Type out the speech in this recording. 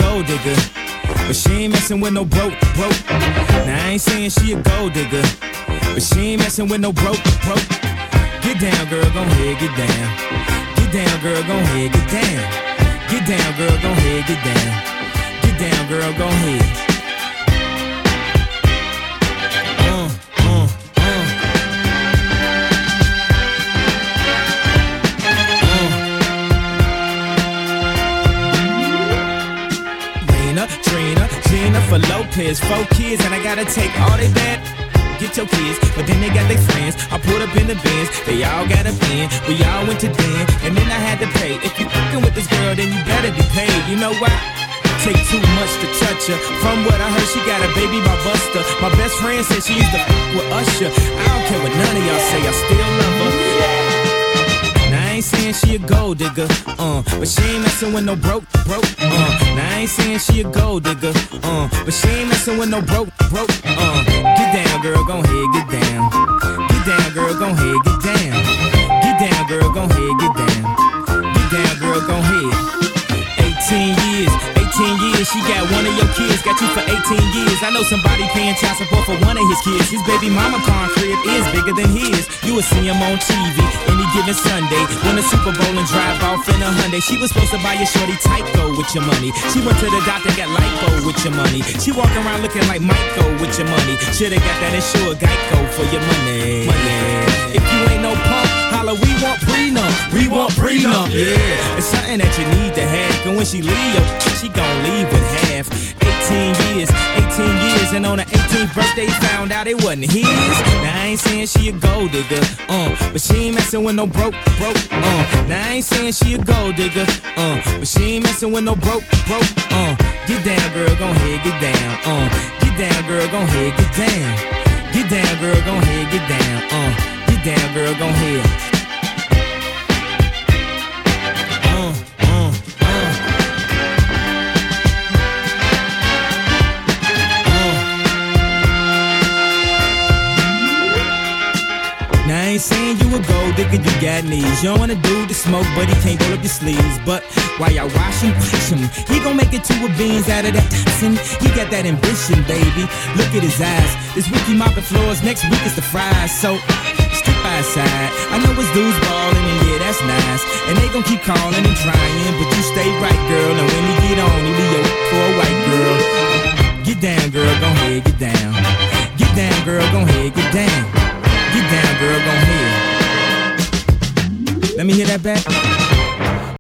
gold digger, but she ain't messing with no broke. Now I ain't saying she a gold digger, but she ain't messing with no broke. Get down, girl, gon' head, get down. Get down, girl, gon' head, get down. Get down, girl, gon' head, get down. Get down, girl, gon' head. Trina, Jennifer Lopez, 4 kids, and I gotta take all they bad. Get your kids, but then they got their friends. I put up in the bins, they all got a bin. We all went to den, and then I had to pay. If you fucking with this girl, then you better be paid. You know why? Take too much to touch her. From what I heard, she got a baby by Buster. My best friend said she used to fuck with Usher. I don't care what none of y'all say, I still love her. Now I ain't saying she a gold digger, but she ain't messing with no broke. Now I ain't saying she a gold digger, but she ain't messing with no broke. Get down, girl, gon' head, get down. Get down, girl, gon' head, get down. Get down, girl, gon' head, get down. Get down, girl, gon' head. 18 years, she got one of your kids, got you for 18 years. I know somebody paying child support for one of his kids. His baby mama car crib is bigger than his. You will see him on TV any given Sunday. Win a Super Bowl and drive off in a Hyundai. She was supposed to buy your shorty Tyco with your money. She went to the doctor, got lipo with your money. She walk around looking like Michael with your money. Shoulda got that insured Geico for your money. If you ain't no punk, holla, we want prenup. We want prenup, yeah. It's something that you need to have. And when she leave, she gon' leave with half. 18 years, and on her 18th birthday found out it wasn't his. Now I ain't saying she a gold digger, but she ain't messing with no broke. Now I ain't saying she a gold digger, but she ain't messing with no broke. Get down, girl, gon' head, get down. Get down, girl, gon' head, get down. Get down, girl, gon' head, get down. Get down, girl, gon' head. I ain't saying you a gold digger, you got knees. You don't wanna do the smoke, but he can't roll up your sleeves. But while y'all wash him, he gon' make it 2 beans out of that toxin. He got that ambition, baby. Look at his eyes. This week he mopping floors, next week it's the fries. So stick by his side. I know his dudes ballin', and yeah, that's nice. And they gon' keep calling and trying, but you stay right, girl. And when he get on, he leave your for a white girl. Get down, girl, gon' head, get down. Get down, girl, gon' head, get down. Get down, girl, gon' head. Let me hear that back.